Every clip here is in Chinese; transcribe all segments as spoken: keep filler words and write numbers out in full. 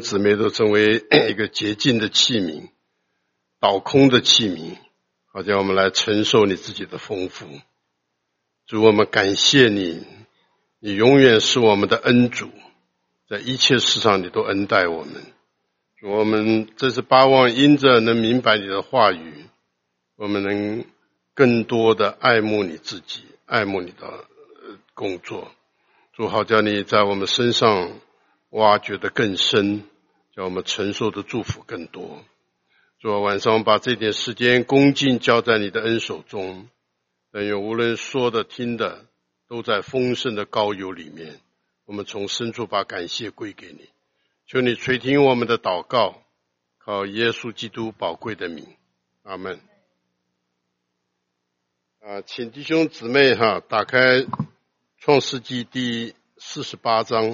姊妹都成为一个洁净的器皿，倒空的器皿，好叫我们来承受你自己的丰富。主，我们感谢你，你永远是我们的恩主，在一切事上你都恩待我们。主，我们这是巴望因着能明白你的话语，我们能更多的爱慕你自己，爱慕你的工作。主，好叫你在我们身上挖掘得更深，叫我们承受的祝福更多。主，晚上把这点时间恭敬交在你的恩手中，但愿无论说的听的都在丰盛的膏油里面。我们从深处把感谢归给你，求你垂听我们的祷告，靠耶稣基督宝贵的名，阿们。啊，请弟兄姊妹哈打开创世纪第四十八章。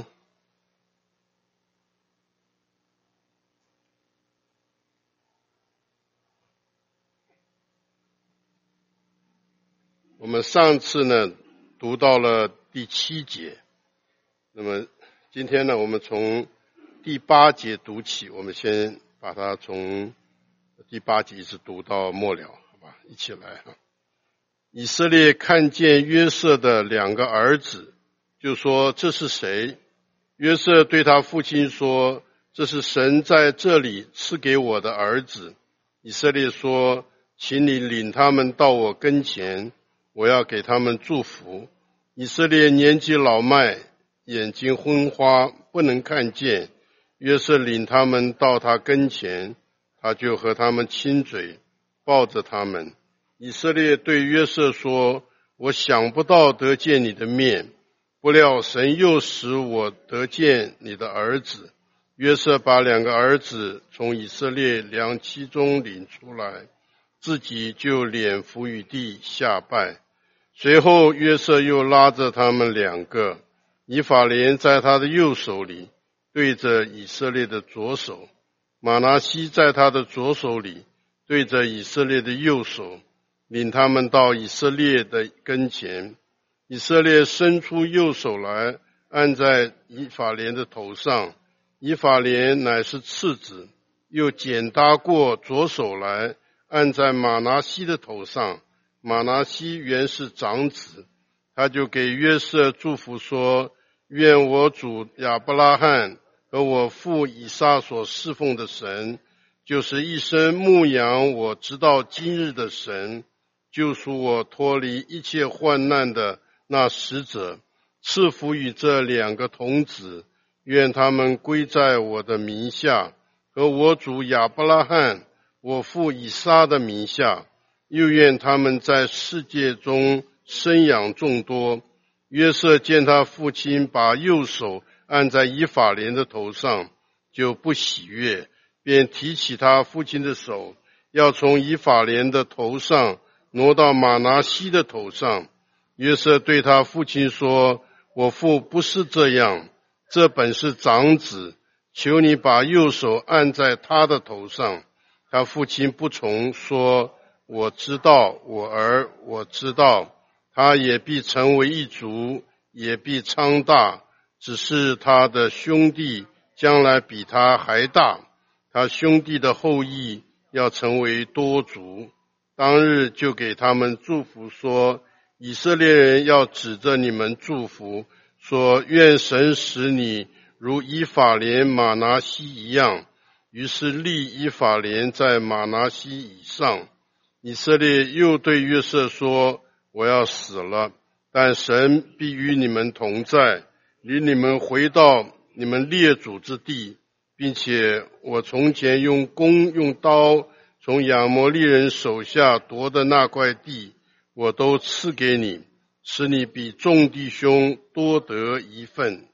我们上次呢读到了第七节，那么今天呢我们从第八节读起，我们先把它从第八节一直读到末了，好吧，一起来哈。以色列看见约瑟的两个儿子，就说这是谁？约瑟对他父亲说，这是神在这里赐给我的儿子。以色列说，请你领他们到我跟前，我要给他们祝福。以色列年纪老迈，眼睛昏花，不能看见。约瑟领他们到他跟前，他就和他们亲嘴，抱着他们。以色列对约瑟说，我想不到得见你的面，不料神又使我得见你的儿子。约瑟把两个儿子从以色列两妻中领出来，自己就脸伏于地下拜。随后约瑟又拉着他们两个，以法莲在他的右手里，对着以色列的左手；玛拿西在他的左手里，对着以色列的右手，领他们到以色列的跟前。以色列伸出右手来，按在以法莲的头上，以法莲乃是次子，又剪搭过左手来，按在玛拿西的头上，玛拿西原是长子。他就给约瑟祝福说，愿我主亚伯拉罕和我父以撒所侍奉的神，就是一生牧养我直到今日的神，救赎我脱离一切患难的那使者，赐福与这两个童子，愿他们归在我的名下，和我主亚伯拉罕我父以撒的名下，又愿他们在世界中生养众多。约瑟见他父亲把右手按在以法莲的头上，就不喜悦，便提起他父亲的手，要从以法莲的头上挪到玛拿西的头上。约瑟对他父亲说，我父不是这样，这本是长子，求你把右手按在他的头上。他父亲不从，说，我知道，我儿，我知道，他也必成为一族，也必昌大，只是他的兄弟将来比他还大，他兄弟的后裔要成为多族。当日就给他们祝福说，以色列人要指着你们祝福，说，愿神使你如以法莲玛拿西一样。于是立以法莲在玛拿西以上。以色列又对约瑟说，我要死了，但神必与你们同在，领你们回到你们列祖之地，并且我从前用弓用刀从亚摩利人手下夺的那块地，我都赐给你，使你比众弟兄多得一份。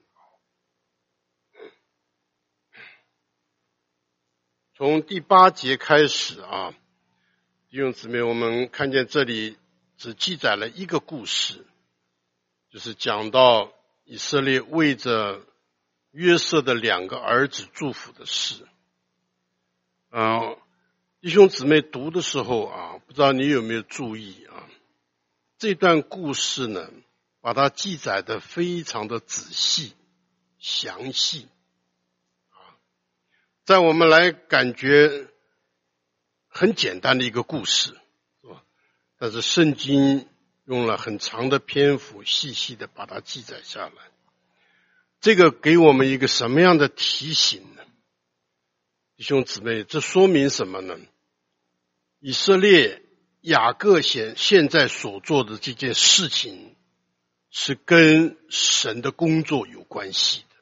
从第八节开始啊，弟兄姊妹，我们看见这里只记载了一个故事，就是讲到以色列为着约瑟的两个儿子祝福的事。呃，弟兄姊妹读的时候啊，不知道你有没有注意啊，这段故事呢，把它记载得非常的仔细、详细啊。 在我们来感觉很简单的一个故事，是吧？但是圣经用了很长的篇幅细细的把它记载下来。这个给我们一个什么样的提醒呢？弟兄姊妹，这说明什么呢？以色列雅各现现在所做的这件事情是跟神的工作有关系的。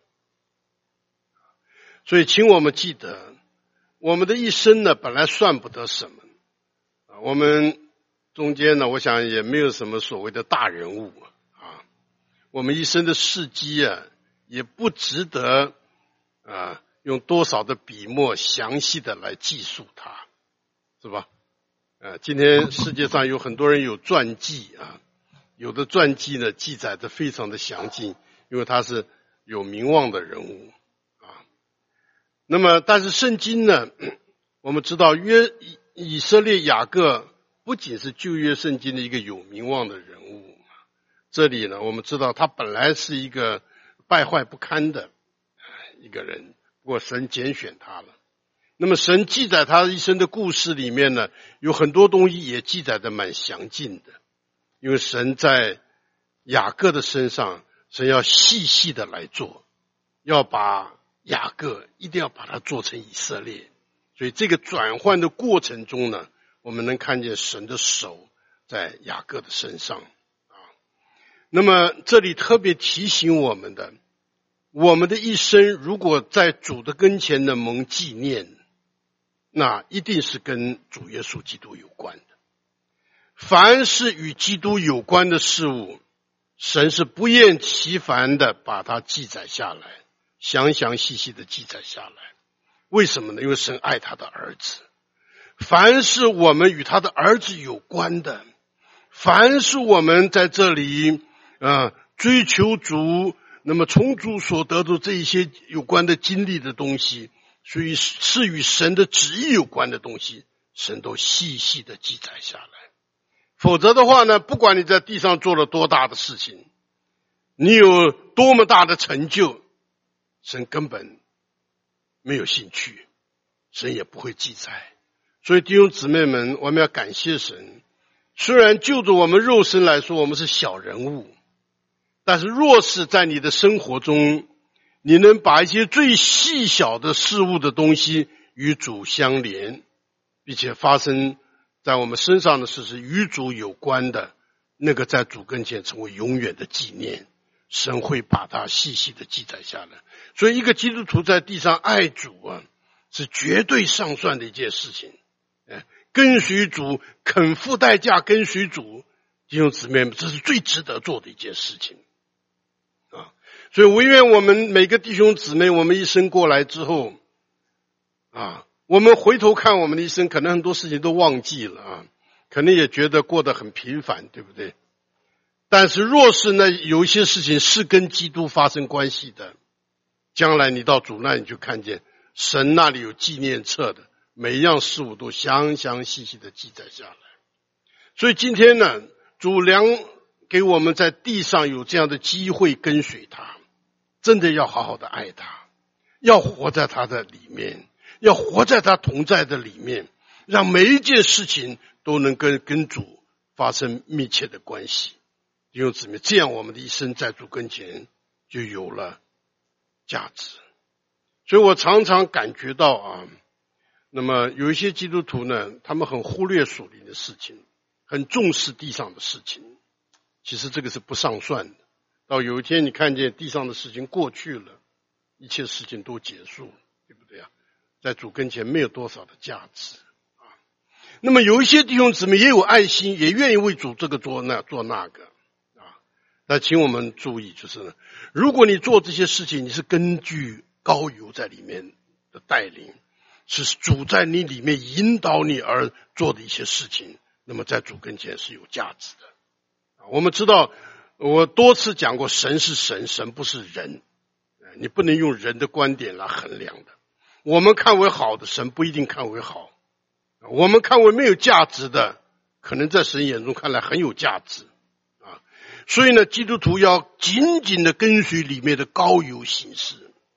所以请我们记得，我们的一生呢本来算不得什么，我们中间呢我想也没有什么所谓的大人物啊，我们一生的事迹啊也不值得啊用多少的笔墨详细的来记述它，是吧？呃，今天世界上有很多人有传记啊，有的传记呢记载的非常的详尽，因为他是有名望的人物啊。那么，但是圣经呢，我们知道约以色列雅各不仅是旧约圣经的一个有名望的人物，这里呢，我们知道他本来是一个败坏不堪的一个人，不过神拣选他了。那么神记载他一生的故事里面呢，有很多东西也记载的蛮详尽的，因为神在雅各的身上，神要细细的来做，要把雅各一定要把它做成以色列。所以这个转换的过程中呢，我们能看见神的手在雅各的身上啊。那么这里特别提醒我们的，我们的一生如果在主的跟前的蒙纪念，那一定是跟主耶稣基督有关的。凡是与基督有关的事物，神是不厌其烦的把它记载下来，详详细细的记载下来。为什么呢？因为神爱他的儿子。凡是我们与他的儿子有关的，凡是我们在这里呃追求主，那么从主所得的这一些有关的经历的东西，所以是与神的旨意有关的东西，神都细细的记载下来。否则的话呢，不管你在地上做了多大的事情，你有多么大的成就，神根本没有兴趣，神也不会记载。所以弟兄姊妹们，我们要感谢神。虽然就着我们肉身来说，我们是小人物，但是若是在你的生活中，你能把一些最细小的事物的东西与主相连，并且发生在我们身上的事是与主有关的，那个在主跟前成为永远的纪念，神会把它细细的记载下来。所以一个基督徒在地上爱主啊，是绝对上算的一件事情。跟随主，肯付代价跟随主，弟兄姊妹们，这是最值得做的一件事情啊！所以我愿我们每个弟兄姊妹，我们一生过来之后啊，我们回头看我们的一生，可能很多事情都忘记了啊，可能也觉得过得很平凡，对不对？但是若是呢，有一些事情是跟基督发生关系的，将来你到主那里就看见神那里有纪念册的，每一样事物都详详细细的记载下来。所以今天呢，主良给我们在地上有这样的机会跟随他，真的要好好的爱他，要活在他的里面，要活在他同在的里面，让每一件事情都能跟跟主发生密切的关系。弟兄姊妹，这样我们的一生在主跟前就有了价值。所以我常常感觉到啊，那么有一些基督徒呢，他们很忽略属灵的事情，很重视地上的事情。其实这个是不上算的。到有一天你看见地上的事情过去了，一切事情都结束了，对不对啊？在主跟前没有多少的价值啊。那么有一些弟兄姊妹也有爱心，也愿意为主这个做那做那个啊。但请我们注意，就是呢，如果你做这些事情，你是根据膏油在里面的带领，是主在你里面引导你而做的一些事情，那么在主跟前是有价值的。我们知道，我多次讲过，神是神，神不是人，你不能用人的观点来衡量的。我们看为好的，神不一定看为好；我们看为没有价值的，可能在神眼中看来很有价值啊。所以呢，基督徒要紧紧的跟随里面的膏油行事。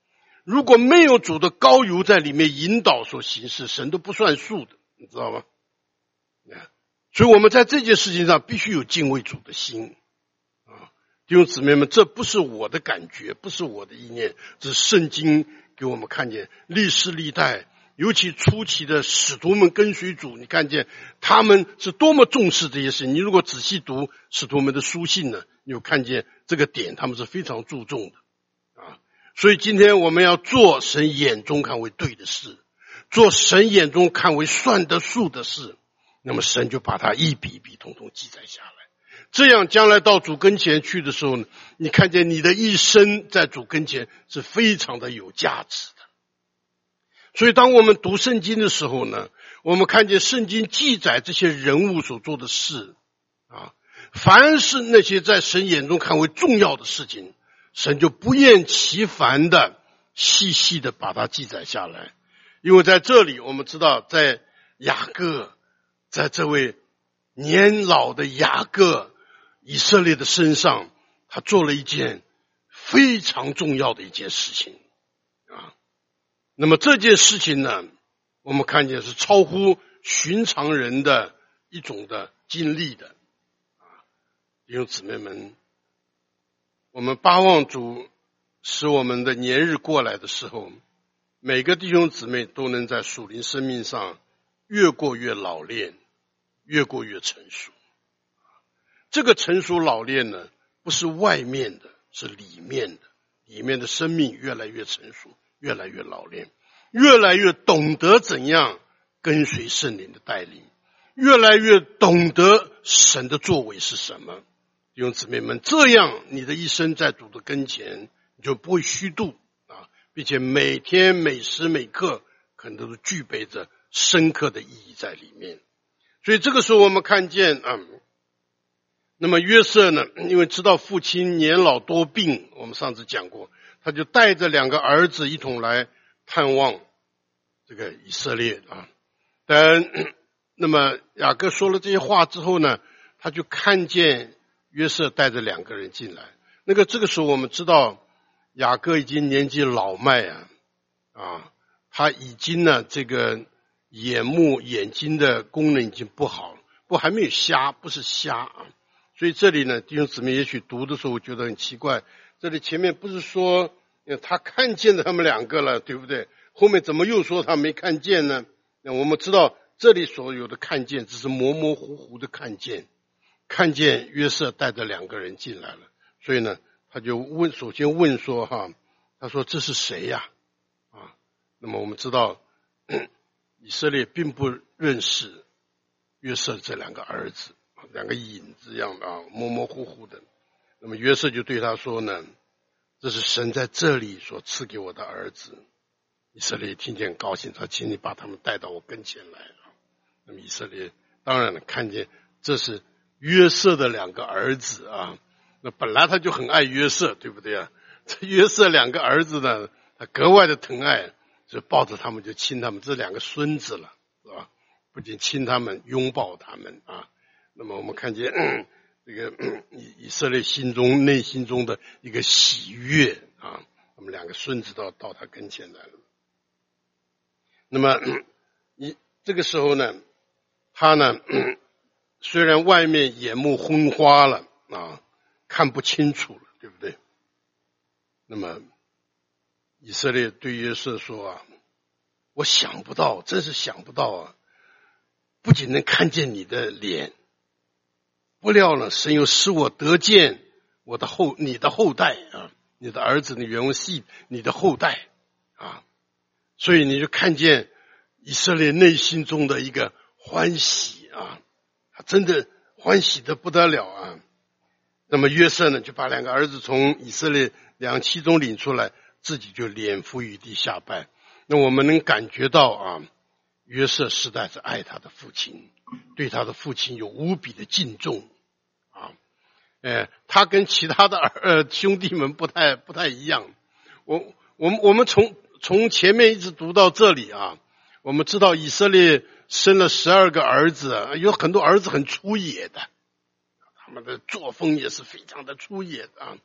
如果没有主的膏油在里面引导所行事，神都不算数的，你知道吗？所以我们在这件事情上必须有敬畏主的心啊，弟兄姊妹们，这不是我的感觉，不是我的意念，这是圣经给我们看见历史历代，尤其初期的使徒们跟随主，你看见他们是多么重视这些事。你如果仔细读使徒们的书信呢，你有看见这个点，他们是非常注重的啊。所以今天我们要做神眼中看为对的事，做神眼中看为算得数的事，那么神就把它一笔一笔统统记载下来。这样将来到主跟前去的时候呢，你看见你的一生在主跟前是非常的有价值的。所以当我们读圣经的时候呢，我们看见圣经记载这些人物所做的事啊，凡是那些在神眼中看为重要的事情，神就不厌其烦的细细的把它记载下来。因为在这里我们知道，在雅各，在这位年老的雅各以色列的身上，他做了一件非常重要的一件事情啊。那么这件事情呢，我们看见是超乎寻常人的一种的经历的啊。弟兄姊妹们，我们巴望主使我们的年日过来的时候，每个弟兄姊妹都能在属灵生命上越过越老练，越过越成熟。这个成熟老练呢，不是外面的，是里面的，里面的生命越来越成熟，越来越老练，越来越懂得怎样跟随圣灵的带领，越来越懂得神的作为是什么。弟兄姊妹们，这样你的一生在主的跟前，你就不会虚度啊，并且每天每时每刻可能都是具备着深刻的意义在里面。所以这个时候我们看见啊，那么约瑟呢，因为知道父亲年老多病，我们上次讲过，他就带着两个儿子一同来探望这个以色列啊。但那么雅各说了这些话之后呢，他就看见约瑟带着两个人进来。那个这个时候我们知道雅各已经年纪老迈啊，啊，他已经呢这个眼目眼睛的功能已经不好了，不还没有瞎，不是瞎啊。所以这里呢，弟兄姊妹也许读的时候我觉得很奇怪，这里前面不是说他看见他们两个了，对不对？后面怎么又说他没看见呢？那我们知道这里所有的看见只是模模糊糊的看见，看见约瑟带着两个人进来了，所以呢他就问，首先问说哈，他说这是谁呀？啊，那么我们知道以色列并不认识约瑟这两个儿子，两个影子一样的啊，模模糊糊的。那么约瑟就对他说呢，这是神在这里所赐给我的儿子。以色列听见高兴，他请你把他们带到我跟前来。那么以色列当然了，看见这是约瑟的两个儿子啊，那本来他就很爱约瑟，对不对啊？这约瑟两个儿子呢，他格外的疼爱，就抱着他们就亲他们，这两个孙子了，是吧？不仅亲他们，拥抱他们啊。那么我们看见嗯这个嗯以色列心中内心中的一个喜悦啊，我们两个孙子到到他跟前来了。那么一这个时候呢，他呢虽然外面眼目昏花了啊，看不清楚了，对不对？那么以色列对约瑟说啊，我想不到，真是想不到啊，不仅能看见你的脸，不料呢，神又使我得见我的后你的后代啊，你的儿子的原文系你的后代啊，所以你就看见以色列内心中的一个欢喜啊，他真的欢喜得不得了啊。那么约瑟呢，就把两个儿子从以色列两栖中领出来，自己就脸伏于地下拜。那我们能感觉到啊，约瑟实在是爱他的父亲，对他的父亲有无比的敬重啊。呃，他跟其他的呃兄弟们不太不太一样。我我们我们从从前面一直读到这里啊，我们知道以色列生了十二个儿子，有很多儿子很粗野的，他们的作风也是非常的粗野的啊。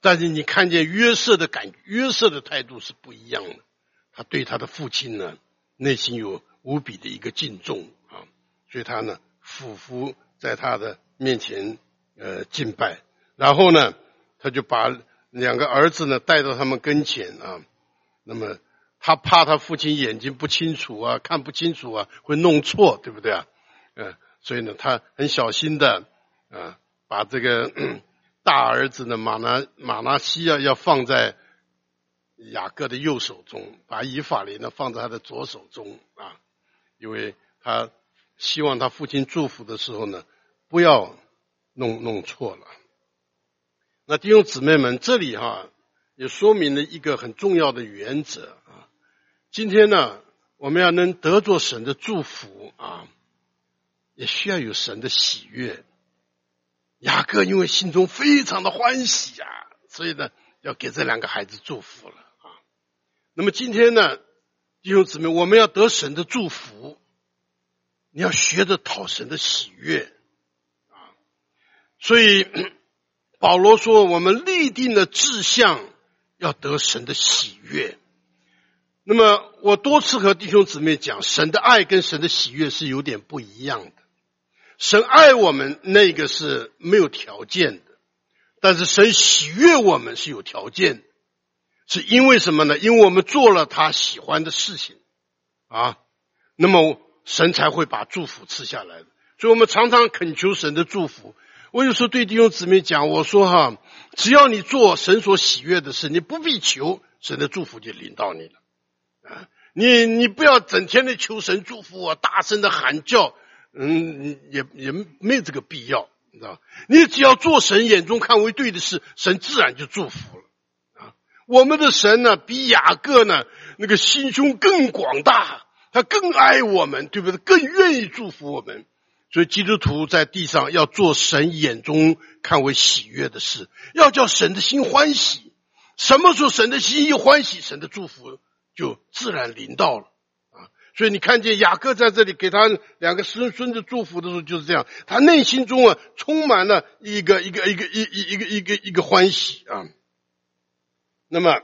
但是你看见约瑟的感约瑟的态度是不一样的，他对他的父亲呢内心有无比的一个敬重啊，所以他呢俯伏在他的面前呃敬拜，然后呢他就把两个儿子呢带到他们跟前啊，那么他怕他父亲眼睛不清楚啊，看不清楚啊，会弄错，对不对啊？呃，所以呢他很小心的啊把这个大儿子呢马拿马拿西啊要放在雅各的右手中，把以法莲呢放在他的左手中啊，因为他希望他父亲祝福的时候呢不要弄弄错了。那弟兄姊妹们，这里哈也说明了一个很重要的原则啊。今天呢我们要能得着神的祝福啊，也需要有神的喜悦。雅各因为心中非常的欢喜啊，所以呢要给这两个孩子祝福了啊。那么今天呢弟兄姊妹，我们要得神的祝福，你要学着讨神的喜悦啊。所以保罗说我们立定了志向要得神的喜悦。那么我多次和弟兄姊妹讲，神的爱跟神的喜悦是有点不一样的。神爱我们那个是没有条件的，但是神喜悦我们是有条件的。是因为什么呢？因为我们做了他喜欢的事情啊，那么神才会把祝福赐下来的。所以我们常常恳求神的祝福。我有时候对弟兄姊妹讲，我说哈，只要你做神所喜悦的事，你不必求，神的祝福就临到你了啊。你你不要整天的求神祝福我，大声的喊叫，嗯，也也没有这个必要，你知道？你只要做神眼中看为对的事，神自然就祝福了啊。我们的神呢，比雅各呢那个心胸更广大，他更爱我们，对不对？更愿意祝福我们。所以基督徒在地上要做神眼中看为喜悦的事，要叫神的心欢喜。什么时候神的心一欢喜，神的祝福就自然临到了啊！所以你看见雅各在这里给他两个孙孙子祝福的时候就是这样，他内心中啊充满了一个一个一个一一一个一个一个欢喜啊。那么，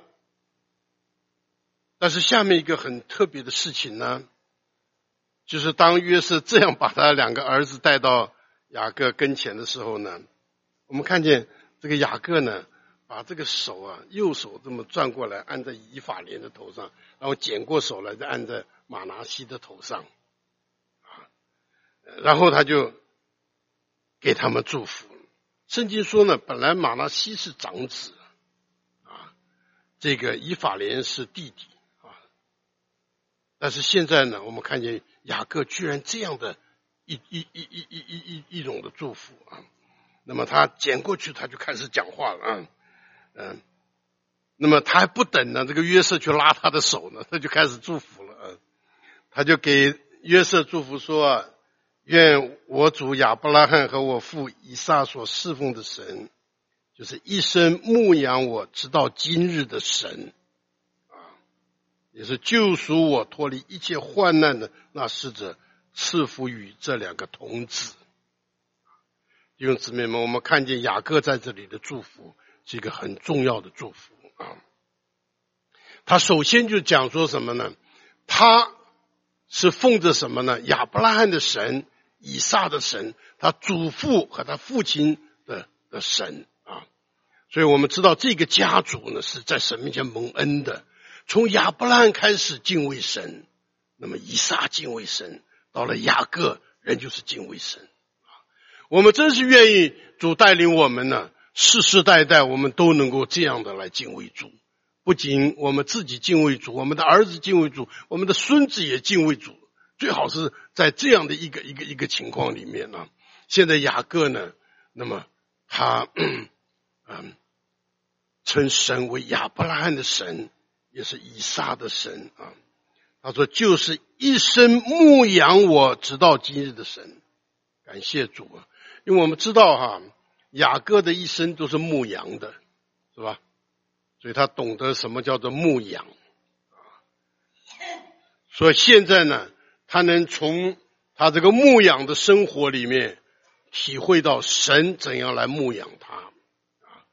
但是下面一个很特别的事情呢，就是当约瑟这样把他两个儿子带到雅各跟前的时候呢，我们看见这个雅各呢把这个手啊右手这么转过来按在以法莲的头上，然后捡过手来再按在马拿西的头上啊，然后他就给他们祝福。圣经说呢，本来马拿西是长子啊，这个以法莲是弟弟啊，但是现在呢我们看见雅各居然这样的一一一一一一一一种的祝福啊，那么他捡过去他就开始讲话了啊。嗯，那么他还不等呢，这个约瑟去拉他的手呢，他就开始祝福了啊。他就给约瑟祝福说啊，愿我主亚伯拉罕和我父以撒所侍奉的神，就是一生牧养我直到今日的神啊，也是救赎我脱离一切患难的那使者，赐福于这两个童子。弟兄姊妹们，我们看见雅各在这里的祝福是一个很重要的祝福啊。他首先就讲说什么呢？他是奉着什么呢？亚伯拉罕的神，以撒的神，他祖父和他父亲的的神啊。所以我们知道这个家族呢是在神面前蒙恩的，从亚伯拉罕开始敬畏神，那么以撒敬畏神，到了雅各人就是敬畏神啊。我们真是愿意主带领我们呢，世世代代我们都能够这样的来敬畏主，不仅我们自己敬畏主，我们的儿子敬畏主，我们的孙子也敬畏主，最好是在这样的一个一个一个情况里面呢。现在雅各呢，那么他嗯称神为亚伯拉罕的神，也是以撒的神啊。他说就是一生牧养我直到今日的神，感谢主啊！因为我们知道哈，雅各的一生都是牧羊的，是吧？所以他懂得什么叫做牧养啊。所以现在呢，他能从他这个牧养的生活里面体会到神怎样来牧养他啊。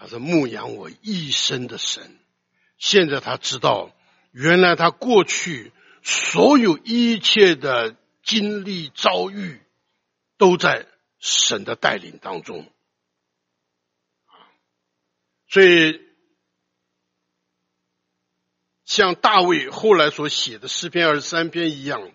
他是牧养我一生的神。现在他知道，原来他过去所有一切的经历遭遇都在神的带领当中。所以像大卫后来所写的诗篇二十三篇一样，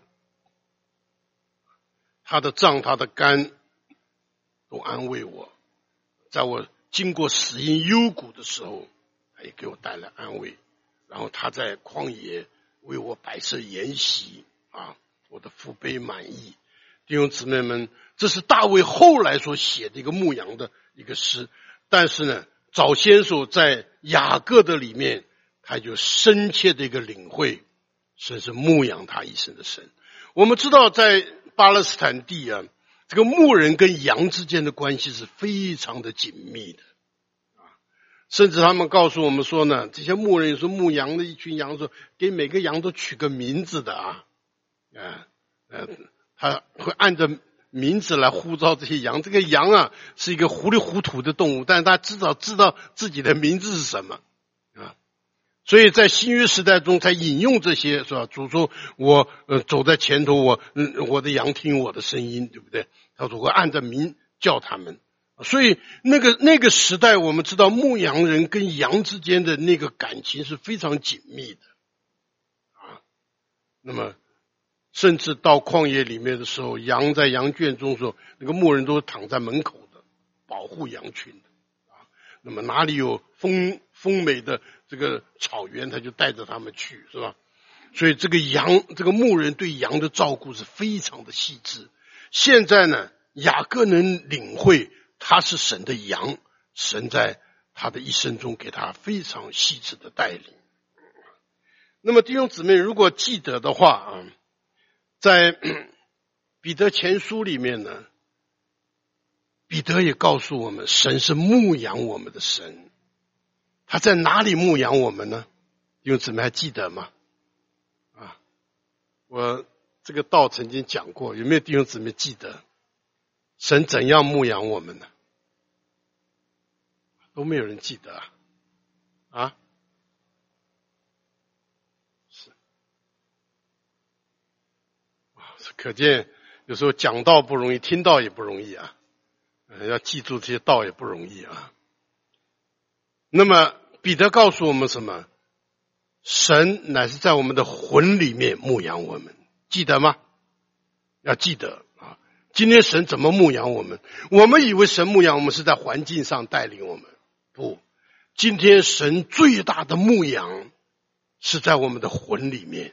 他的杖他的竿都安慰我，在我经过死荫幽谷的时候，他也给我带来安慰。然后他在旷野为我摆设筵席啊，我的腹背满意。弟兄姊妹们，这是大卫后来所写的一个牧羊的一个诗。但是呢，早先所在雅各的里面，他就深切的一个领会，神是牧养他一生的神。我们知道在巴勒斯坦地啊，这个牧人跟羊之间的关系是非常的紧密的。甚至他们告诉我们说呢，这些牧人说牧羊的一群羊说，给每个羊都取个名字的啊，呃呃，他会按照名字来呼召这些羊。这个羊啊是一个糊里糊涂的动物，但是他至少知道自己的名字是什么啊。所以在新约时代中才引用这些，是吧？主说我呃走在前头，我嗯我的羊听我的声音，对不对？他说我按照名叫他们。所以那个那个时代，我们知道牧羊人跟羊之间的那个感情是非常紧密的啊。那么甚至到旷野里面的时候，羊在羊圈中的时候，那个牧人都是躺在门口的，保护羊群的啊。那么哪里有丰丰美的这个草原，他就带着他们去，是吧？所以这个羊，这个牧人对羊的照顾是非常的细致。现在呢，雅各能领会他是神的羊，神在他的一生中给他非常细致的带领。那么弟兄姊妹，如果记得的话啊，在彼得前书里面呢，彼得也告诉我们，神是牧养我们的神。他在哪里牧养我们呢？弟兄姊妹还记得吗？啊，我这个道曾经讲过，有没有弟兄姊妹记得？神怎样牧养我们呢？都没有人记得啊！啊，是啊，可见有时候讲道不容易，听到也不容易啊，呃、要记住这些道也不容易啊。那么彼得告诉我们什么？神乃是在我们的魂里面牧养我们，记得吗？要记得。今天神怎么牧养我们？我们以为神牧养我们是在环境上带领我们，不，今天神最大的牧养是在我们的魂里面。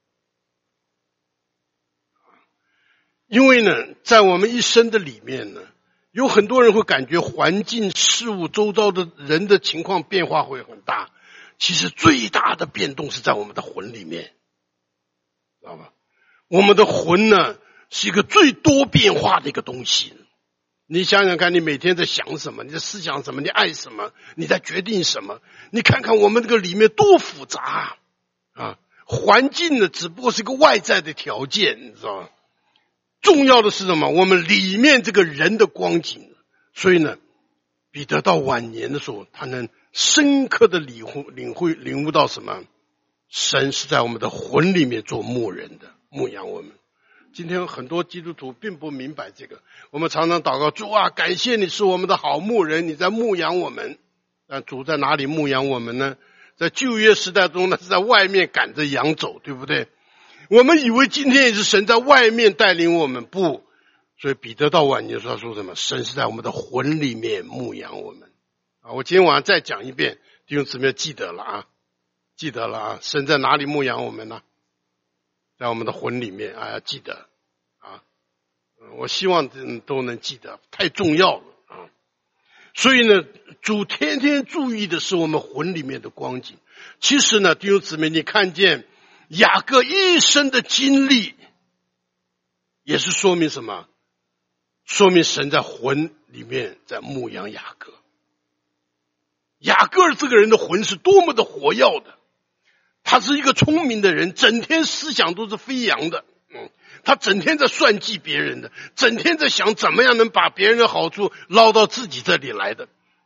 因为呢，在我们一生的里面呢，有很多人会感觉环境事物周遭的人的情况变化会很大，其实最大的变动是在我们的魂里面，知道吧？我们的魂呢是一个最多变化的一个东西。你想想看，你每天在想什么，你在思想什么，你爱什么，你在决定什么，你看看我们这个里面多复杂啊！环境呢只不过是一个外在的条件，你知道吗？重要的是什么？我们里面这个人的光景。所以呢，彼得到晚年的时候，他能深刻的领会领会领悟到什么？神是在我们的魂里面做牧人的，牧养我们。今天很多基督徒并不明白这个，我们常常祷告，主啊，感谢你是我们的好牧人，你在牧养我们。但主在哪里牧养我们呢？在旧约时代中呢，是在外面赶着羊走，对不对？我们以为今天也是神在外面带领我们，不。所以彼得到晚年说，他说什么？神是在我们的魂里面牧养我们啊！我今天晚上再讲一遍，弟兄姊妹记得了啊，记得了啊！神在哪里牧养我们呢？在我们的魂里面啊，要记得啊！我希望都能记得，太重要了啊！所以呢，主天天注意的是我们魂里面的光景。其实呢，弟兄姊妹，你看见雅各一生的经历，也是说明什么？说明神在魂里面在牧养雅各。雅各这个人的魂是多么的活跃的，他是一个聪明的人，整天思想都是飞扬的，嗯，他整天在算计别人的，整天在想怎么样能把别人的好处捞到自己这里来的。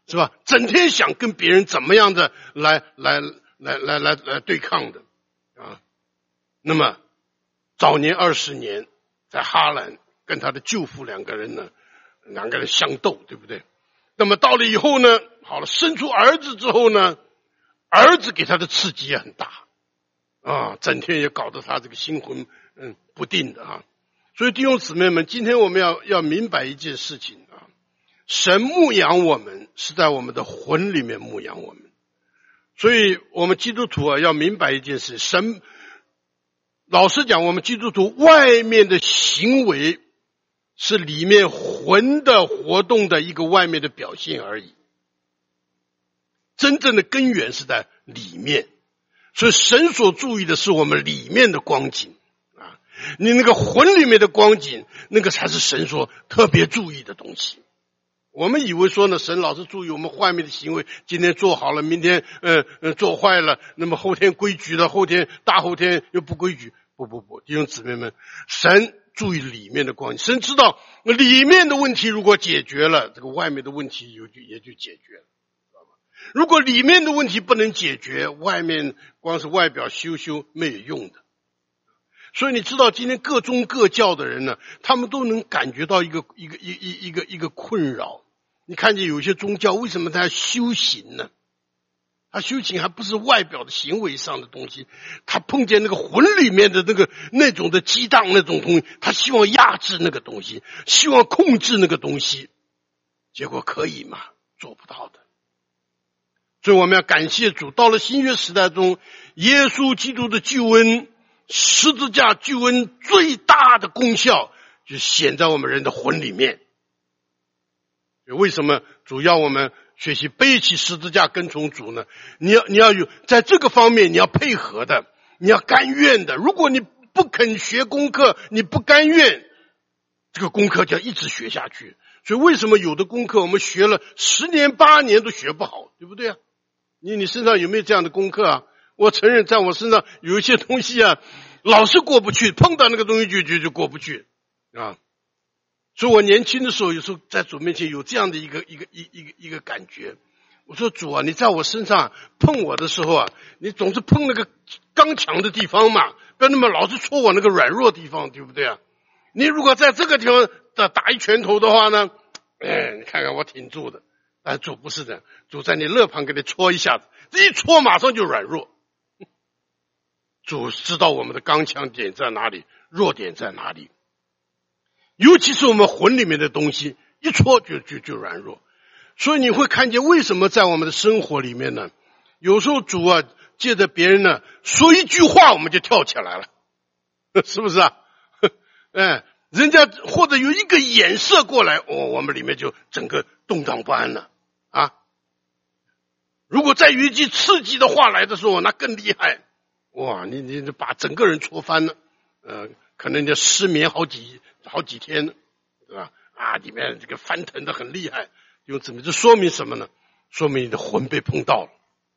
是吧？整天想跟别人怎么样的来来来来来来对抗的啊。那么早年二十年在哈兰跟他的舅父两个人呢，两个人相斗，对不对？那么到了以后呢，好了，生出儿子之后呢，儿子给他的刺激也很大啊，整天也搞得他这个心魂嗯不定的啊。所以弟兄姊妹们，今天我们要要明白一件事情啊，神牧养我们是在我们的魂里面牧养我们。所以我们基督徒啊要明白一件事，神老实讲，我们基督徒外面的行为是里面魂的活动的一个外面的表现而已，真正的根源是在里面。所以神所注意的是我们里面的光景啊，你那个魂里面的光景，那个才是神所特别注意的东西。我们以为说呢，神老是注意我们外面的行为，今天做好了，明天呃呃做坏了，那么后天规矩了，后天大后天又不规矩。不不不，弟兄姊妹们，神注意里面的光景，神知道里面的问题如果解决了，这个外面的问题也就也就解决了，知道吗？如果里面的问题不能解决，外面光是外表修修没有用的。所以你知道今天各宗各教的人呢，他们都能感觉到一个一个一一一个一个困扰。你看见有些宗教为什么他要修行呢？他修行还不是外表的行为上的东西，他碰见那个魂里面的那个那种的激荡那种东西，他希望压制那个东西，希望控制那个东西，结果可以吗？做不到的。所以我们要感谢主，到了新约时代中，耶稣基督的救恩，十字架救恩最大的功效就显在我们人的魂里面。为什么主要我们学习背起十字架跟从主呢？你要你要有在这个方面你要配合的，你要甘愿的。如果你不肯学功课，你不甘愿，这个功课就要一直学下去。所以为什么有的功课我们学了十年八年都学不好，对不对啊？你你身上有没有这样的功课啊？我承认在我身上有一些东西啊，老是过不去，碰到那个东西就就就过不去啊。所以我年轻的时候，有时候在主面前有这样的一个一个一一个一个感觉。我说主啊，你在我身上碰我的时候啊，你总是碰那个刚强的地方嘛，不要那么老是戳我那个软弱地方，对不对啊？你如果在这个地方打打一拳头的话呢，哎，你看看我挺住的。但主不是的，主在你肋旁给你戳一下子，这一戳马上就软弱。主知道我们的刚强点在哪里，弱点在哪里。尤其是我们魂里面的东西，一戳就就就软弱。所以你会看见为什么在我们的生活里面呢，有时候主啊借着别人呢说一句话我们就跳起来了，是不是啊？哎，人家或者有一个眼色过来，哦，我们里面就整个动荡不安了啊。如果再有一句刺激的话来的时候，那更厉害，哇，你你把整个人戳翻了，呃，可能你失眠好几好几天，对吧？啊，里面这个翻腾的很厉害，用怎么这说明什么呢？说明你的魂被碰到了。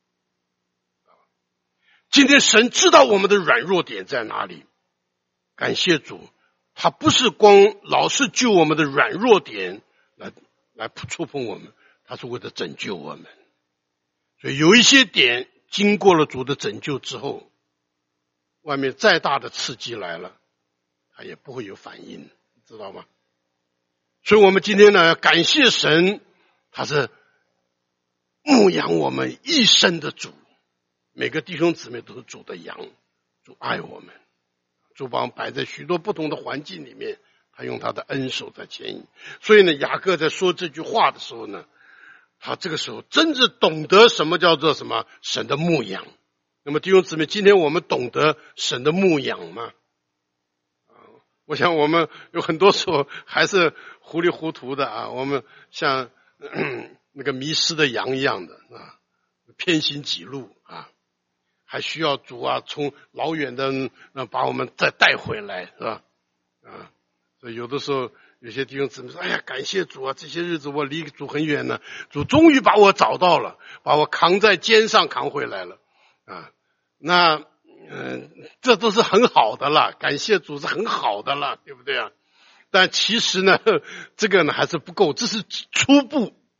今天神知道我们的软弱点在哪里，感谢主，他不是光老是救我们的软弱点来来触碰我们，他是为了拯救我们。所以有一些点经过了主的拯救之后，外面再大的刺激来了，他也不会有反应，知道吗？所以我们今天呢，要感谢神，他是牧养我们一生的主。每个弟兄姊妹都是主的羊，主爱我们，主把我们摆在许多不同的环境里面，他用他的恩手在牵引。所以呢，雅各在说这句话的时候呢，他这个时候真正懂得什么叫做什么神的牧养。那么弟兄姊妹，今天我们懂得神的牧养吗？我想我们有很多时候还是糊里糊涂的啊，我们像那个迷失的羊一样的啊，偏行己路啊，还需要主啊从老远的把我们再带回来，是吧？啊，所以有的时候有些弟兄姊妹说：“哎呀，感谢主啊，这些日子我离主很远呢，主终于把我找到了，把我扛在肩上扛回来了。”啊，那。嗯，这都是很好的了，感谢主是很好的了，对不对啊？但其实呢，这个呢还是不够，这是初步，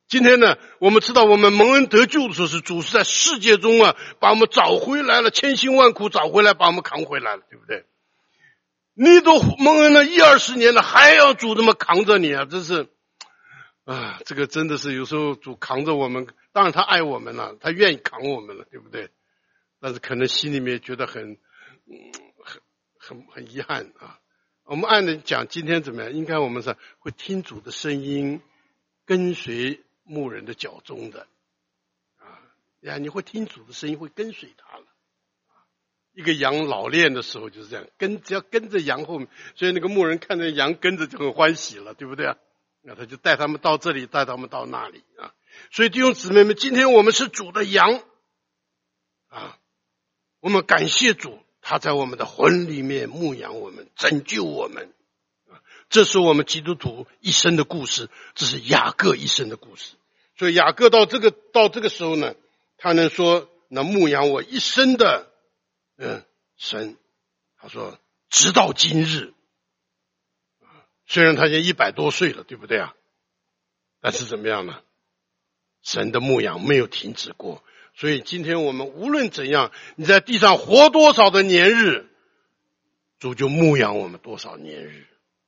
今天呢，我们知道我们蒙恩得救的时候，是主是在世界中啊，把我们找回来了，千辛万苦找回来，把我们扛回来了，对不对？你都蒙恩了一二十年了，还要主这么扛着你啊，真是啊，这个真的是有时候主扛着我们，当然他爱我们了，他愿意扛我们了，对不对？但是可能心里面觉得很嗯很很很遗憾啊。我们按着讲，今天怎么样？应该我们是会听主的声音，跟随牧人的脚踪的啊呀，你会听主的声音，会跟随他了。一个羊老练的时候就是这样，跟只要跟着羊后面，所以那个牧人看着羊跟着就很欢喜了，对不对啊？那他就带他们到这里，带他们到那里啊。所以弟兄姊妹们，今天我们是主的羊啊，我们感谢主，他在我们的魂里面牧养我们，拯救我们啊。这是我们基督徒一生的故事，这是雅各一生的故事。所以雅各到这个到这个时候呢，他能说那牧养我一生的嗯神，他说直到今日，虽然他已经一百多岁了，对不对啊？但是怎么样呢？神的牧养没有停止过。所以今天我们无论怎样，你在地上活多少的年日，主就牧养我们多少年日。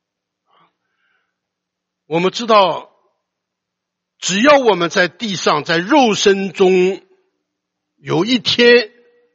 我们知道，只要我们在地上，在肉身中有一天，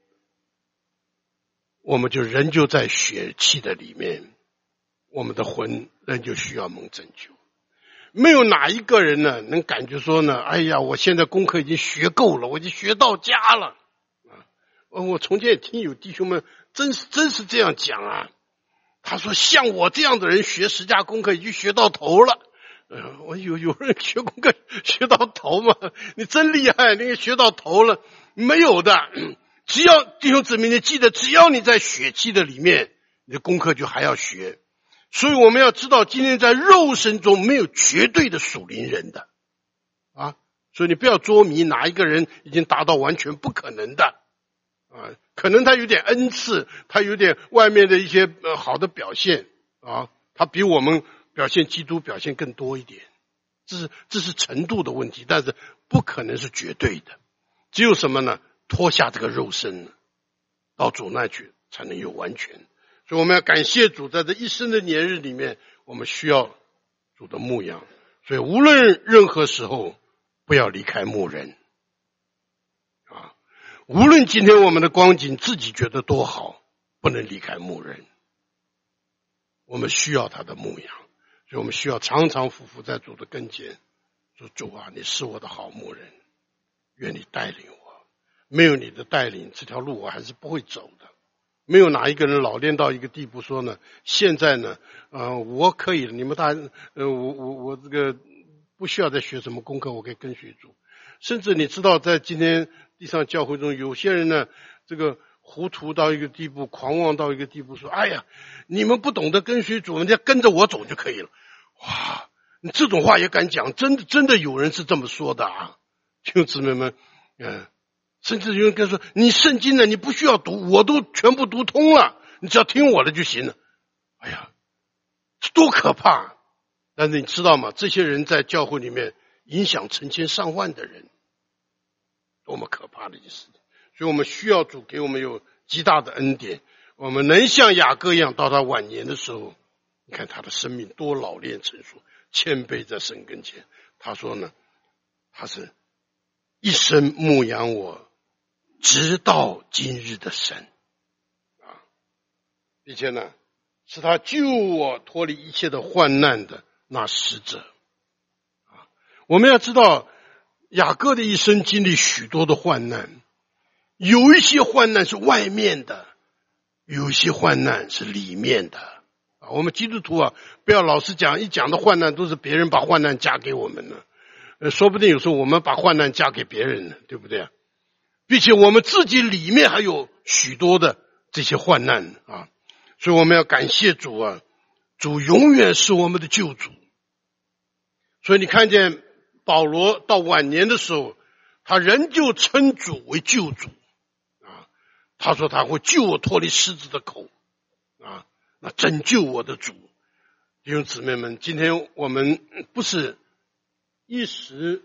我们就仍旧在血气的里面，我们的魂仍旧需要蒙拯救。没有哪一个人呢能感觉说呢，哎呀，我现在功课已经学够了，我已经学到家了啊！我从前也听有弟兄们真是真是这样讲啊。他说像我这样的人学十架功课已经学到头了。呃，我有有人学功课学到头吗？你真厉害，你也学到头了？没有的。只要弟兄姊妹你记得，只要你在血气的里面，你的功课就还要学。所以我们要知道，今天在肉身中没有绝对的属灵人的啊，所以你不要捉迷哪一个人已经达到完全不可能的啊，可能他有点恩赐，他有点外面的一些、呃、好的表现啊，他比我们表现基督表现更多一点，这是这是程度的问题，但是不可能是绝对的。只有什么呢？脱下这个肉身到主那去，才能有完全。所以我们要感谢主，在这一生的年日里面，我们需要主的牧养。所以无论任何时候，不要离开牧人啊！无论今天我们的光景自己觉得多好，不能离开牧人。我们需要他的牧养，所以我们需要常常匍匐在主的跟前，说主啊，你是我的好牧人，愿你带领我。没有你的带领，这条路我还是不会走的。没有哪一个人老练到一个地步说呢，现在呢，呃，我可以了，你们大，呃，我我我这个不需要再学什么功课，我可以跟随主。甚至你知道，在今天地上教会中，有些人呢，这个糊涂到一个地步，狂妄到一个地步，说，哎呀，你们不懂得跟随主，人家跟着我走就可以了。哇，你这种话也敢讲？真的真的有人是这么说的啊，弟兄姊妹们，嗯。甚至有人跟说，你圣经呢，你不需要读，我都全部读通了，你只要听我的就行了。哎呀，这多可怕！但是你知道吗？这些人在教会里面影响成千上万的人，多么可怕的一件事情！所以我们需要主给我们有极大的恩典，我们能像雅各一样，到他晚年的时候，你看他的生命多老练成熟，谦卑在神跟前。他说呢，他是一生牧养我直到今日的神啊，并且呢，是他救我脱离一切的患难的那使者啊。我们要知道，雅各的一生经历许多的患难，有一些患难是外面的，有一些患难是里面的啊。我们基督徒啊，不要老是讲一讲的患难都是别人把患难加给我们了，呃，说不定有时候我们把患难加给别人了，对不对啊？并且我们自己里面还有许多的这些患难啊，所以我们要感谢主啊，主永远是我们的救主。所以你看见保罗到晚年的时候，他仍旧称主为救主啊，他说他会救我脱离狮子的口啊，那拯救我的主。弟兄姊妹们，今天我们不是一时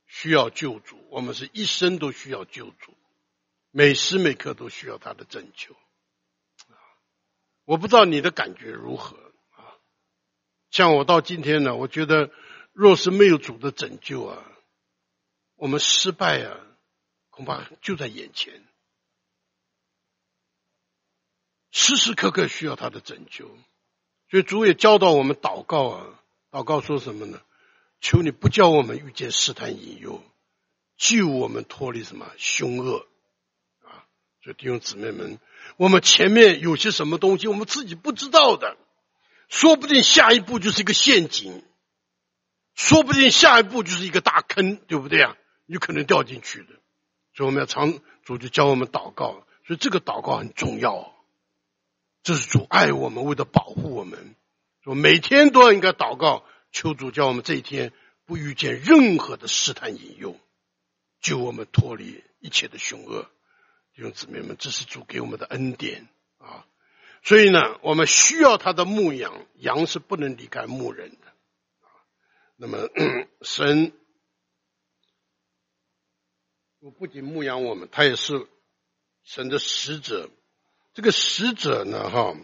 需要救主，我们是一生都需要救主，每时每刻都需要他的拯救。我不知道你的感觉如何啊？像我到今天呢，我觉得若是没有主的拯救啊，我们失败啊，恐怕就在眼前。时时刻刻需要他的拯救，所以主也教导我们祷告啊，祷告说什么呢？求你不叫我们遇见试探引诱，救我们脱离什么凶恶啊！所以弟兄姊妹们，我们前面有些什么东西我们自己不知道的，说不定下一步就是一个陷阱，说不定下一步就是一个大坑，对不对啊？你可能掉进去的。所以我们要常主就教我们祷告，所以这个祷告很重要。这是主爱我们，为了保护我们，说每天都要应该祷告，求主叫我们这一天不遇见任何的试探引诱，救我们脱离一切的凶恶。弟兄姊妹们，这是主给我们的恩典啊！所以呢，我们需要他的牧养，羊是不能离开牧人的啊。那么神不仅牧养我们，他也是神的使者。这个使者呢，哈，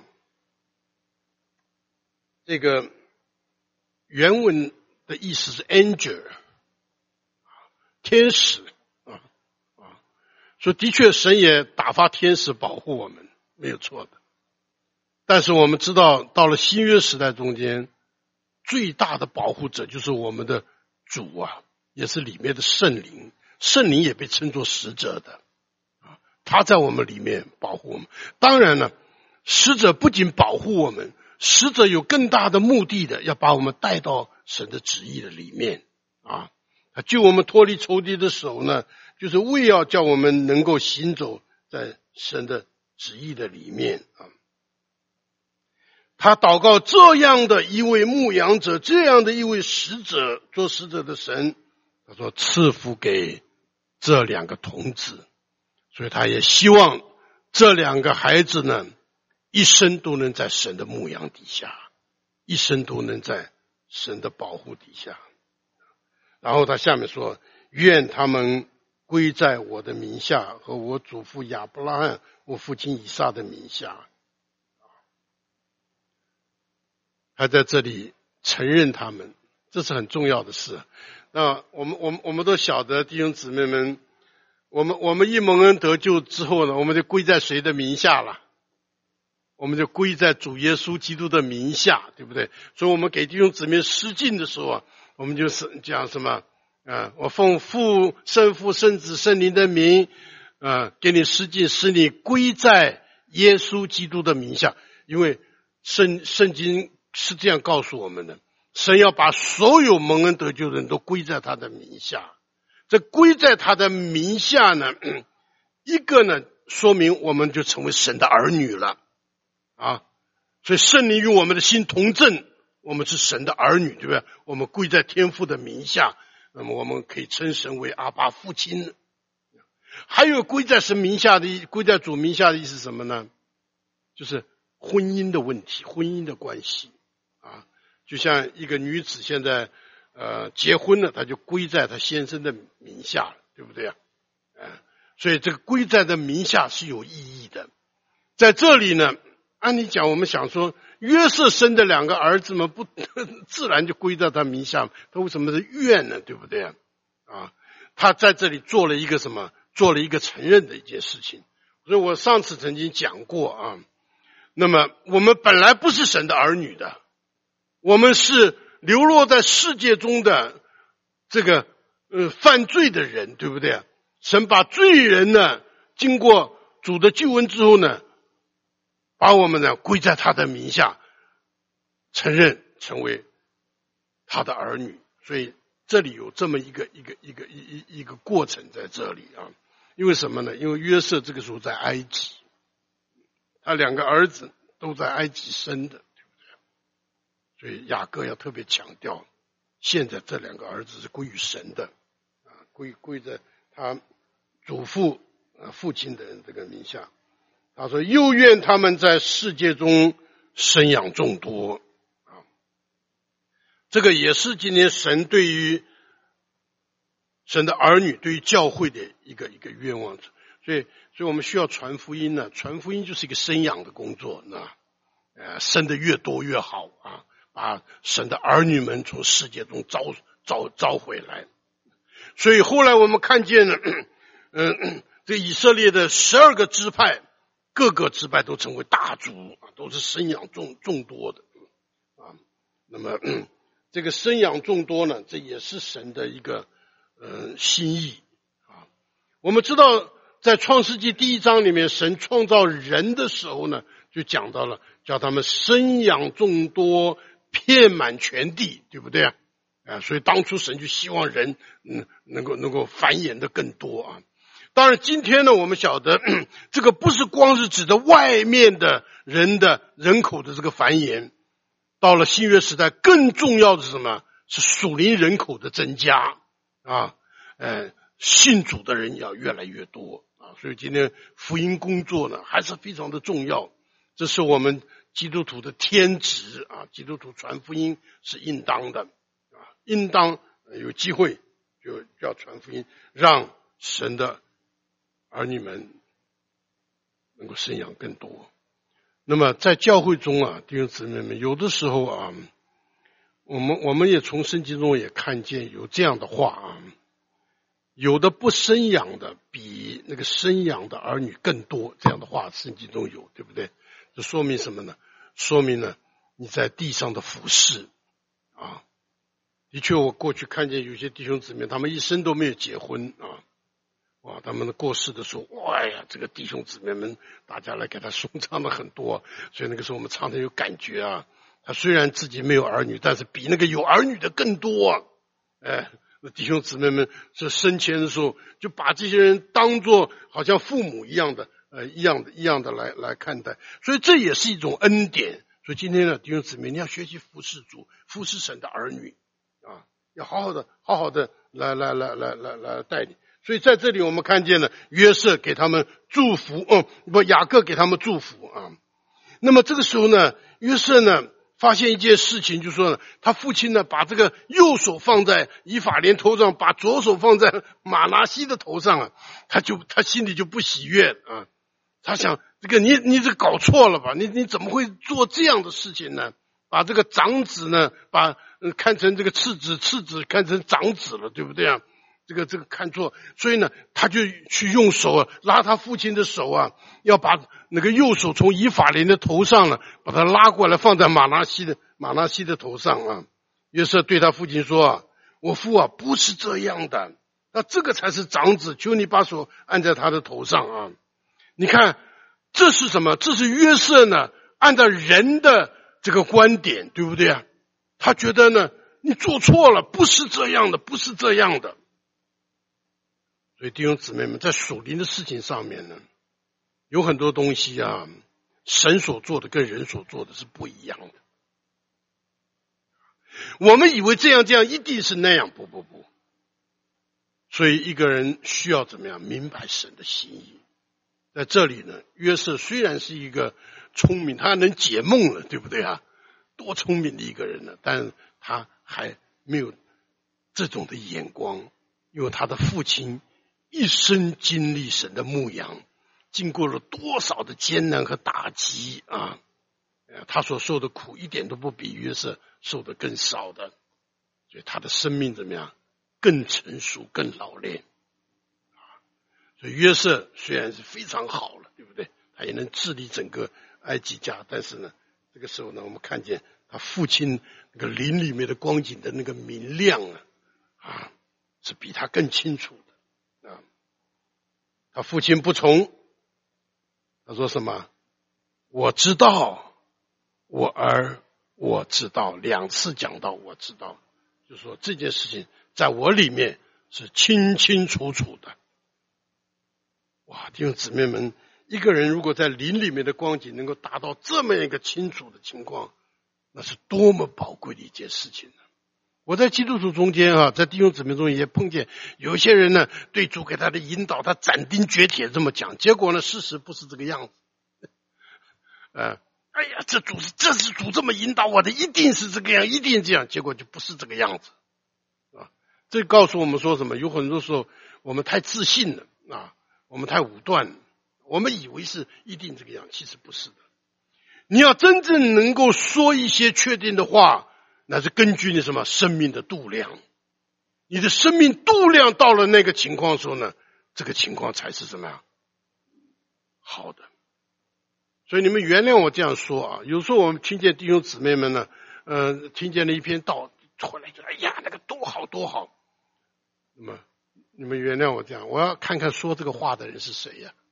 这个原文的意思是 angel， 天使啊啊，所以的确神也打发天使保护我们，没有错的。但是我们知道，到了新约时代中间，最大的保护者就是我们的主啊，也是里面的圣灵，圣灵也被称作使者的。他在我们里面保护我们。当然呢，使者不仅保护我们，使者有更大的目的的，要把我们带到神的旨意的里面啊。他救我们脱离仇敌的手呢，就是为要叫我们能够行走在神的旨意的里面啊。他祷告这样的一位牧羊者，这样的一位使者，做使者的神，他说赐福给这两个童子。所以他也希望这两个孩子呢，一生都能在神的牧养底下，一生都能在神的保护底下。然后他下面说，愿他们归在我的名下和我祖父亚伯拉罕、我父亲以撒的名下。还在这里承认他们，这是很重要的事。那我们我们我们都晓得，弟兄姊妹们，我们我们一蒙恩得救之后呢，我们就归在谁的名下了？我们就归在主耶稣基督的名下，对不对？所以我们给弟兄姊妹施浸的时候啊，我们就是讲什么啊？我奉父、圣父、圣子、圣灵的名啊，给你施浸，使你归在耶稣基督的名下。因为圣圣经是这样告诉我们的，神要把所有蒙恩得救的人都归在他的名下。这归在他的名下呢，一个呢，说明我们就成为神的儿女了啊！所以圣灵与我们的心同证，我们是神的儿女，对不对？我们归在天父的名下，那么我们可以称神为阿爸父亲。还有归在神名下的，归在主名下的意思是什么呢？就是婚姻的问题，婚姻的关系啊，就像一个女子现在呃结婚了，她就归在她先生的名下了，对不对啊？呃、所以这个归在的名下是有意义的。在这里呢，按理讲我们想说，约瑟生的两个儿子们不自然就归在他名下，他为什么是愿呢？对不对啊？啊，他在这里做了一个什么？做了一个承认的一件事情。所以我上次曾经讲过啊，那么我们本来不是神的儿女的，我们是流落在世界中的这个呃犯罪的人，对不对啊？神把罪人呢，经过主的救恩之后呢，把我们呢归在他的名下，承认成为他的儿女。所以这里有这么一个一个一个一一一个过程在这里啊。因为什么呢？因为约瑟这个时候在埃及，他两个儿子都在埃及生的，对不对？所以雅各要特别强调，现在这两个儿子是归于神的啊，归归在他祖父啊父亲的这个名下。他说：“又愿他们在世界中生养众多。”啊，这个也是今天神对于神的儿女对于教会的一个一个愿望。所以所以我们需要传福音呢，传福音就是一个生养的工作，那呃生的越多越好啊，把神的儿女们从世界中招招招回来。所以后来我们看见了嗯、呃、这以色列的十二个支派，各个支派都成为大族啊，都是生养众众多的啊。那么这个生养众多呢，这也是神的一个呃心意啊。我们知道在创世纪第一章里面，神创造人的时候呢，就讲到了叫他们生养众多，遍满全地，对不对啊？啊，所以当初神就希望人嗯能够能够繁衍的更多啊。当然今天呢，我们晓得这个不是光是指的外面的人的人口的这个繁衍，到了新约时代更重要的是什么？是属灵人口的增加啊，呃信主的人要越来越多啊。所以今天福音工作呢还是非常的重要，这是我们基督徒的天职啊，基督徒传福音是应当的啊，应当有机会就就要传福音，让神的儿女们能够生养更多。那么在教会中啊，弟兄姊妹们，有的时候啊，我们我们也从圣经中也看见有这样的话啊，有的不生养的比那个生养的儿女更多，这样的话圣经中有，对不对？这说明什么呢？说明呢你在地上的服事啊。的确我过去看见有些弟兄姊妹他们一生都没有结婚啊，哇，他们过世的时候，哎呀，这个弟兄姊妹们大家来给他颂唱的很多，所以那个时候我们常常有感觉啊，他虽然自己没有儿女，但是比那个有儿女的更多啊。哎，那弟兄姊妹们这生前的时候就把这些人当作好像父母一样的呃一样的一样的来来看待，所以这也是一种恩典。所以今天呢，弟兄姊妹，你要学习服侍主，服侍神的儿女啊，要好好的好好的来来来来来来带领。所以在这里我们看见了约瑟给他们祝福，哦，不，雅各给他们祝福啊。那么这个时候呢，约瑟呢发现一件事情，就是说呢，他父亲呢把这个右手放在以法莲头上，把左手放在马拿西的头上啊，他就他心里就不喜悦啊。他想，这个你你这搞错了吧？你你怎么会做这样的事情呢？把这个长子呢，把、呃、看成这个次子，次子看成长子了，对不对啊？这个这个看错，所以呢，他就去用手啊，拉他父亲的手啊，要把那个右手从以法莲的头上呢，把他拉过来放在马拿西的马拿西的头上啊。约瑟对他父亲说啊，我父啊，不是这样的，那这个才是长子，求你把手按在他的头上啊。你看，这是什么？这是约瑟呢，按照人的这个观点，对不对啊？他觉得呢，你做错了，不是这样的，不是这样的。所以弟兄姊妹们，在属灵的事情上面呢，有很多东西啊，神所做的跟人所做的是不一样的。我们以为这样这样一定是那样，不不不。所以一个人需要怎么样明白神的心意。在这里呢，约瑟虽然是一个聪明，他能解梦了，对不对啊？多聪明的一个人呢，但是他还没有这种的眼光，因为他的父亲一生经历神的牧养，经过了多少的艰难和打击啊！他所受的苦一点都不比约瑟受的更少的，所以他的生命怎么样？更成熟，更老练。所以约瑟虽然是非常好了，对不对？他也能治理整个埃及家，但是呢，这个时候呢，我们看见他父亲那个灵里面的光景的那个明亮啊，啊，是比他更清楚的啊。他父亲不从，他说什么？我知道，我儿，我知道，两次讲到我知道，就说这件事情在我里面是清清楚楚的。哇，弟兄姊妹们，一个人如果在灵里面的光景能够达到这么一个清楚的情况，那是多么宝贵的一件事情呢！我在基督徒中间啊，在弟兄姊妹中也碰见有些人呢，对主给他的引导，他斩钉截铁这么讲，结果呢，事实不是这个样子。呃，哎呀，这主是这是主这么引导我的，一定是这个样，一定这样，结果就不是这个样子啊。 这告诉我们说什么？有很多时候我们太自信了啊，我们太武断了，我们以为是一定这个样，其实不是的。你要真正能够说一些确定的话，那是根据你什么生命的度量。你的生命度量到了那个情况的时候呢，这个情况才是怎么样好的。所以你们原谅我这样说啊，有时候我们听见弟兄姊妹们呢，呃，听见了一篇道，回来就哎呀，那个多好多好。那么你们原谅我这样，我要看看说这个话的人是谁呀？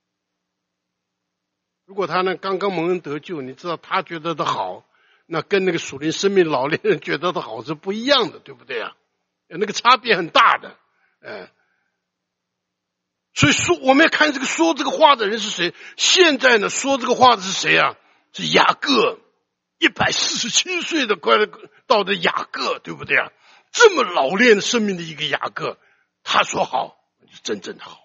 如果他呢刚刚蒙恩得救，你知道他觉得的好，那跟那个属灵生命老练人觉得的好是不一样的，对不对啊？那个差别很大的，呃，所以说我们要看这个说这个话的人是谁。现在呢，说这个话的是谁啊？是雅各，一百四十七岁的快到的雅各，对不对啊？这么老练生命的一个雅各，他说好，就真正的好。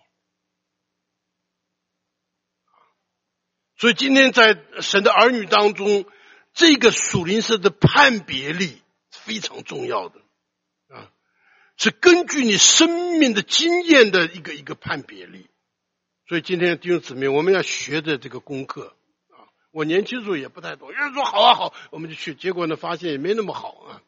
所以今天在神的儿女当中，这个属灵生的判别力非常重要的啊，是根据你生命的经验的一个一个判别力。所以今天弟兄姊妹，我们要学的这个功课啊，我年轻时候也不太懂，有人说好啊好，我们就去，结果呢发现也没那么好啊。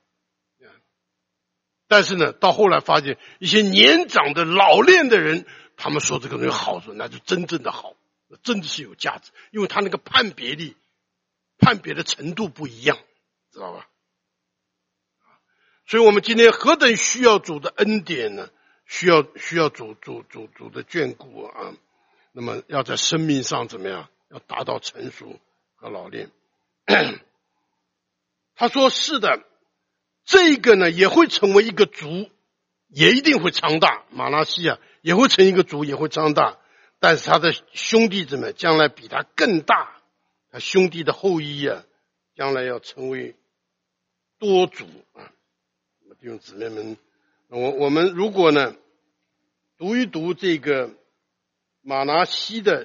但是呢，到后来发现一些年长的老练的人，他们说这个人好处，那就真正的好，真的是有价值，因为他那个判别力、判别的程度不一样，知道吧？所以我们今天何等需要主的恩典呢？需要需要主主主主的眷顾啊！那么要在生命上怎么样？要达到成熟和老练。他说是的，这个呢也会成为一个族，也一定会长大。马拉西亚也会成一个族，也会长大。但是他的兄弟怎么样？将来比他更大，他兄弟的后裔啊，将来要成为多族啊！弟兄姊妹们，我我们如果呢读一读这个马拿西的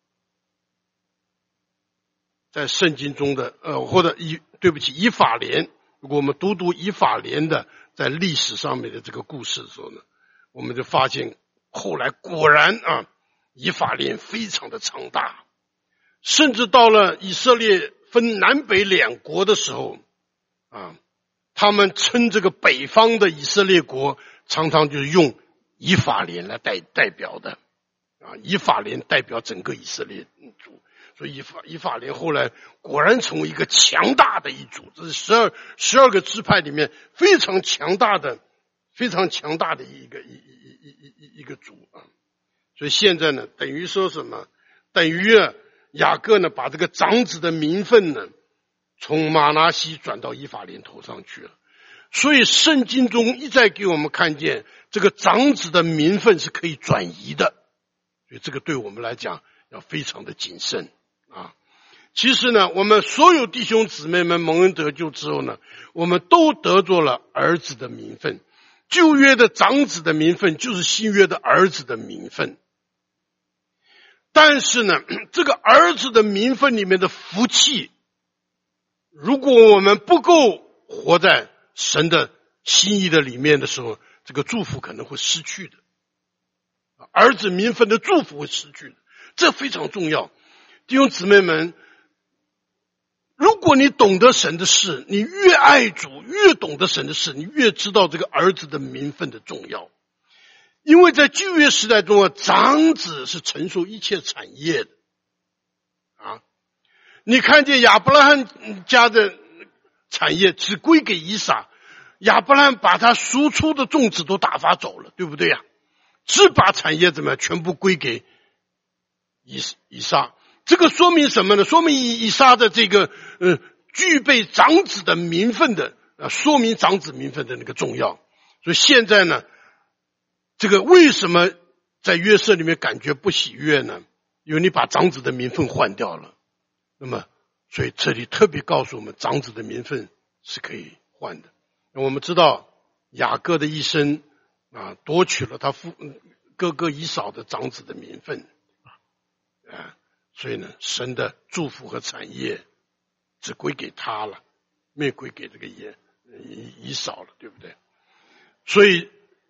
在圣经中的呃，或者以对不起以法莲，如果我们读读以法莲的在历史上面的这个故事的时候呢，我们就发现后来果然啊，以法莲非常的强大，甚至到了以色列分南北两国的时候啊，他们称这个北方的以色列国常常就是用以法莲来代代表的啊，以法莲代表整个以色列族，所以以法以法莲后来果然成为一个强大的一族，这是十二十二个支派里面非常强大的、非常强大的一个一一一一一个族啊。所以现在呢，等于说什么？等于啊，雅各呢把这个长子的名分呢，从马拿西转到以法莲头上去了。所以圣经中一再给我们看见，这个长子的名分是可以转移的。所以这个对我们来讲要非常的谨慎啊。其实呢，我们所有弟兄姊妹们蒙恩得救之后呢，我们都得着了儿子的名分。旧约的长子的名分就是新约的儿子的名分。但是呢，这个儿子的名分里面的福气，如果我们不够活在神的心意的里面的时候，这个祝福可能会失去的。儿子名分的祝福会失去的，这非常重要。弟兄姊妹们，如果你懂得神的事，你越爱主，越懂得神的事，你越知道这个儿子的名分的重要。因为在旧约时代中啊，长子是承受一切产业的啊。你看见亚伯拉罕家的产业只归给以撒，亚伯拉罕把他输出的种子都打发走了，对不对呀？只把产业怎么样全部归给以以撒。这个说明什么呢？说明以以撒的这个呃具备长子的名分的啊，说明长子名分的那个重要。所以现在呢，这个为什么在约瑟里面感觉不喜悦呢？因为你把长子的名分换掉了。那么所以这里特别告诉我们，长子的名分是可以换的。我们知道雅各的一生啊，夺取了他父哥哥以扫的长子的名分啊，所以呢，神的祝福和产业只归给他了，没归给这个以以扫了，对不对？所以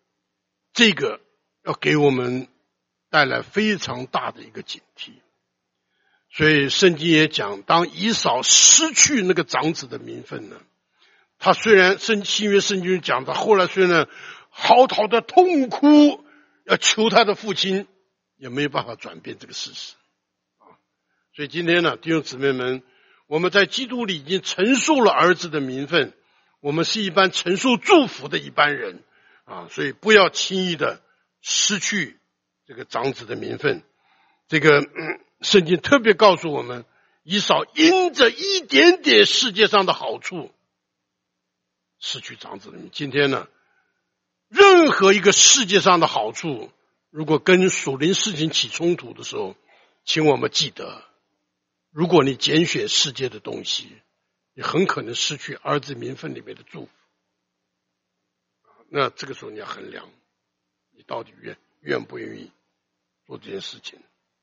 这个要给我们带来非常大的一个警惕。所以圣经也讲，当以扫失去那个长子的名分呢，他虽然圣新约圣经讲他后来虽然嚎啕的痛哭，要求他的父亲，也没有办法转变这个事实啊。所以今天呢，弟兄姊妹们，我们在基督里已经承受了儿子的名分，我们是一般承受祝福的一般人啊，所以不要轻易的失去这个长子的名分。这个、嗯、圣经特别告诉我们，以扫因着一点点世界上的好处失去长子的名。今天呢，任何一个世界上的好处，如果跟属灵事情起冲突的时候，请我们记得，如果你拣选世界的东西，你很可能失去儿子名分里面的祝福。那这个时候你要衡量，你到底愿愿不愿意做这件事情。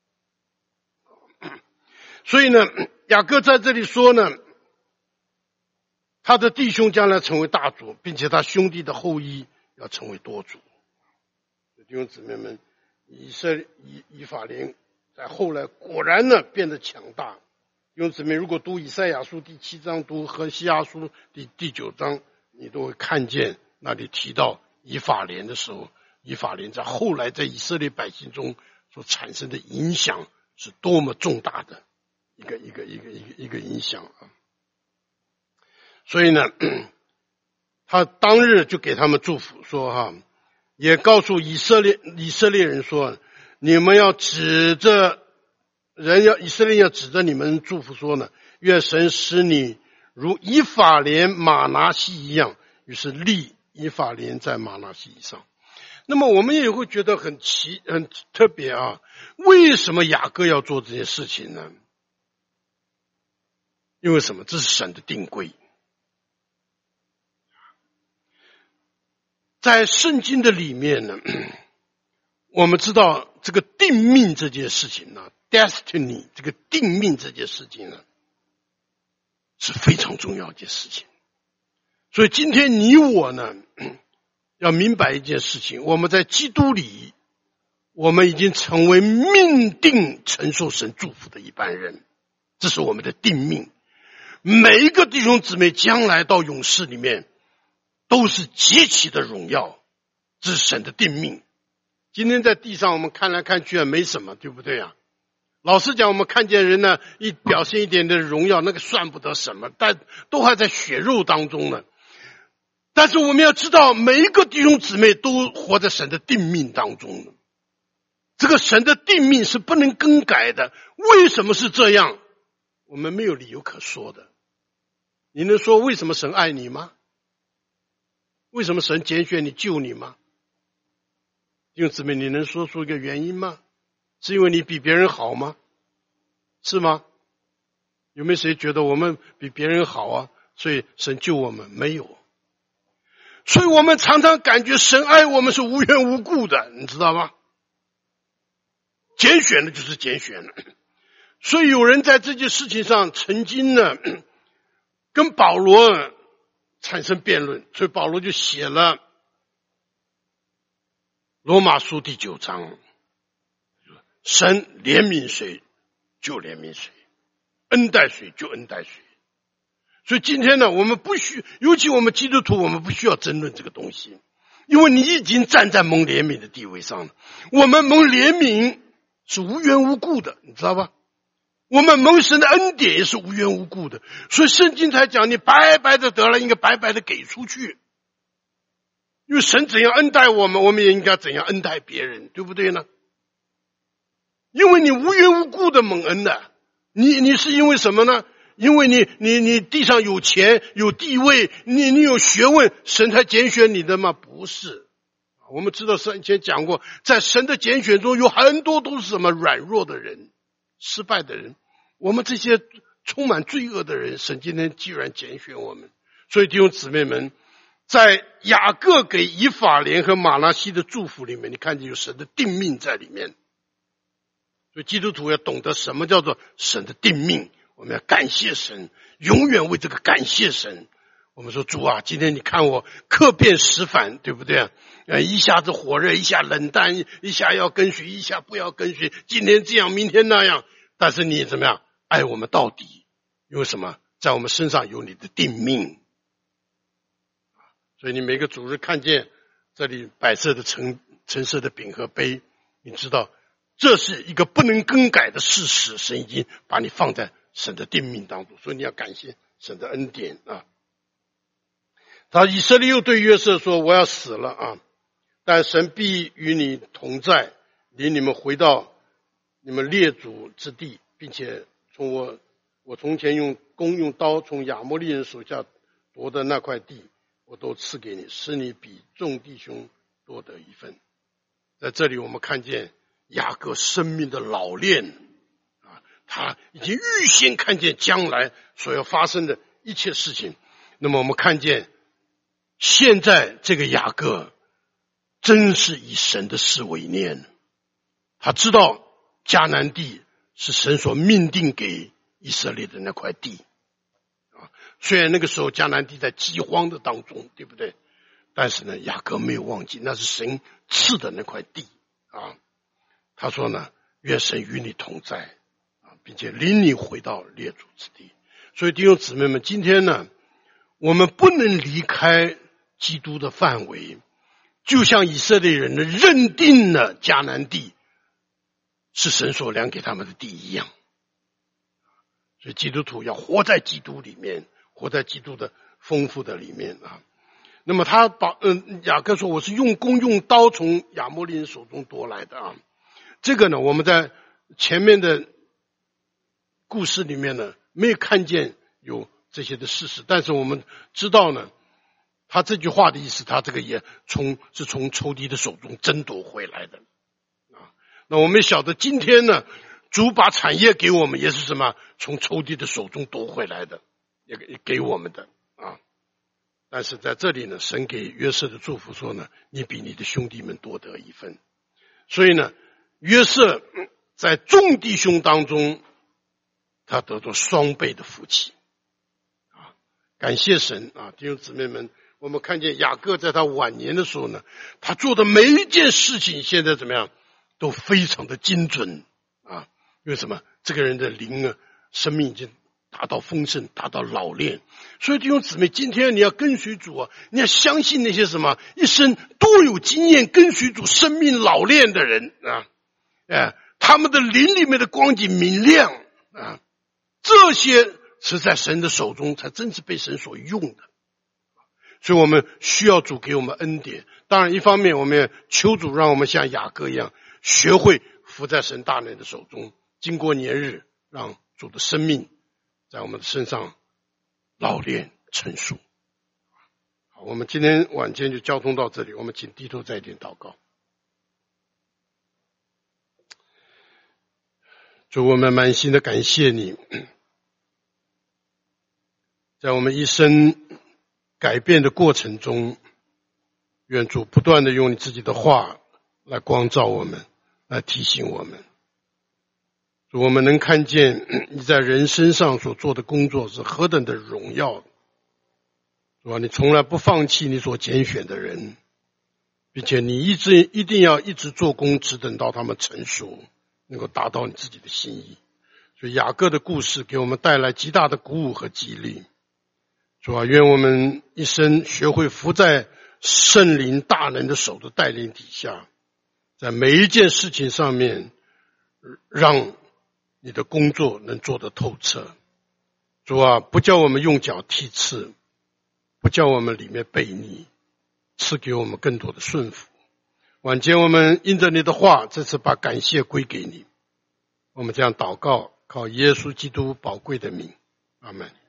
所以呢，雅各在这里说呢，他的弟兄将来成为大族，并且他兄弟的后裔要成为多族。弟兄姊妹们，以色列以以法莲在后来果然呢变得强大。弟兄姊妹，如果读以赛亚书第七章，读何西阿书第第九章，你都会看见那里提到以法莲的时候，以法莲在后来在以色列百姓中所产生的影响是多么重大的一个一个一个一个一个影响啊！所以呢，他当日就给他们祝福说哈，也告诉以色列以色列人说，你们要指着人要以色列要指着你们祝福说呢，愿神使你如以法莲玛拿西一样，于是立以法莲在玛拿西以上。那么我们也会觉得很奇很特别啊，为什么雅各要做这件事情呢？因为什么？这是神的定规。在圣经的里面呢，我们知道这个定命这件事情呢 ，destiny 这个定命这件事情呢，是非常重要的一件事情。所以今天你我呢，要明白一件事情，我们在基督里，我们已经成为命定承受神祝福的一般人，这是我们的定命。每一个弟兄姊妹将来到永世里面都是极其的荣耀，这是神的定命。今天在地上我们看来看去没什么，对不对啊？老实讲，我们看见人呢，一表现一点点的荣耀，那个算不得什么，但都还在血肉当中呢。但是我们要知道，每一个弟兄姊妹都活在神的定命当中的。这个神的定命是不能更改的。为什么是这样？我们没有理由可说的。你能说为什么神爱你吗？为什么神拣选你救你吗？弟兄姊妹，你能说出一个原因吗？是因为你比别人好吗？是吗？有没有谁觉得我们比别人好啊，所以神救我们？没有。所以我们常常感觉神爱我们是无缘无故的，你知道吗？拣选的就是拣选了。所以有人在这件事情上曾经呢跟保罗产生辩论，所以保罗就写了罗马书第九章，神怜悯谁就怜悯谁，恩待谁就恩待谁。所以今天呢，我们不需，尤其我们基督徒，我们不需要争论这个东西，因为你已经站在蒙怜悯的地位上了。我们蒙怜悯是无缘无故的，你知道吧？我们蒙神的恩典也是无缘无故的，所以圣经才讲，你白白的得了，应该白白的给出去。因为神怎样恩待我们，我们也应该怎样恩待别人，对不对呢？因为你无缘无故的蒙恩的，你你是因为什么呢？因为你你你地上有钱有地位，你你有学问，神才拣选你的吗？不是。我们知道以前讲过，在神的拣选中有很多都是什么软弱的人，失败的人，我们这些充满罪恶的人，神今天既然拣选我们，所以弟兄姊妹们，在雅各给以法莲和玛拿西的祝福里面，你看见有神的定命在里面。所以基督徒要懂得什么叫做神的定命，我们要感谢神，永远为这个感谢神， 我们说主啊，今天你看我客变十反，对不对啊？呃，一下子火热，一下冷淡，一下要跟随，一下不要跟随，今天这样，明天那样。但是你怎么样？爱我们到底，因为什么？在我们身上有你的定命。所以你每个主日看见这里摆设的橙橙色的饼和杯，你知道这是一个不能更改的事实，神已经把你放在神的定命当中，所以你要感谢神的恩典啊。他以色列又对约瑟说，我要死了啊，但神必与你同在，领你们回到你们列祖之地，并且从我我从前用弓用刀从亚摩利人手下夺的那块地，我都赐给你，使你比众弟兄多得一份。在这里我们看见雅各生命的老练啊，他已经预先看见将来所要发生的一切事情。那么我们看见现在这个雅各真是以神的事为念，他知道迦南地是神所命定给以色列的那块地啊。虽然那个时候迦南地在饥荒的当中，对不对？但是呢，雅各没有忘记那是神赐的那块地啊。他说呢，愿神与你同在啊，并且领你回到列祖之地。所以弟兄姊妹们，今天呢，我们不能离开基督的范围，就像以色列人呢认定了迦南地是神所量给他们的地一样。所以基督徒要活在基督里面，活在基督的丰富的里面啊。那么他把嗯雅各说，我是用弓用刀从亚摩利人手中夺来的啊。这个呢，我们在前面的故事里面呢没有看见有这些的事实，但是我们知道呢，他这句话的意思，他这个也从是从仇敌的手中争夺回来的啊。那我们也晓得今天呢，主把产业给我们也是什么？从仇敌的手中夺回来的，也给我们的啊。但是在这里呢，神给约瑟的祝福说呢，你比你的兄弟们多得一分。所以呢，约瑟在众弟兄当中，他得到双倍的福气啊！感谢神啊，弟兄姊妹们，我们看见雅各在他晚年的时候呢，他做的每一件事情现在怎么样，都非常的精准啊！因为什么？这个人的灵啊，生命已经达到丰盛，达到老练。所以弟兄姊妹，今天你要跟随主啊，你要相信那些什么一生多有经验跟随主生命老练的人啊，哎，他们的灵里面的光景明亮啊，这些是在神的手中才真是被神所用的。所以我们需要主给我们恩典。当然一方面我们也求主让我们像雅各一样学会服在神大能的手中，经过年日让主的生命在我们的身上老练成熟。好，我们今天晚间就交通到这里，我们请低头再一点祷告。主，我们满心的感谢你，在我们一生改变的过程中，愿主不断的用你自己的话来光照我们，来提醒我们。主，我们能看见你在人身上所做的工作是何等的荣耀。主啊，你从来不放弃你所拣选的人，并且你一直一定要一直做工，直等到他们成熟，能够达到你自己的心意。所以雅各的故事给我们带来极大的鼓舞和激励。主啊，愿我们一生学会服在圣灵大能的手的带领底下，在每一件事情上面让你的工作能做得透彻。主啊，不叫我们用脚踢刺，不叫我们里面悖逆，赐给我们更多的顺服。晚间我们因着你的话，这次把感谢归给你。我们这样祷告，靠耶稣基督宝贵的名，阿们。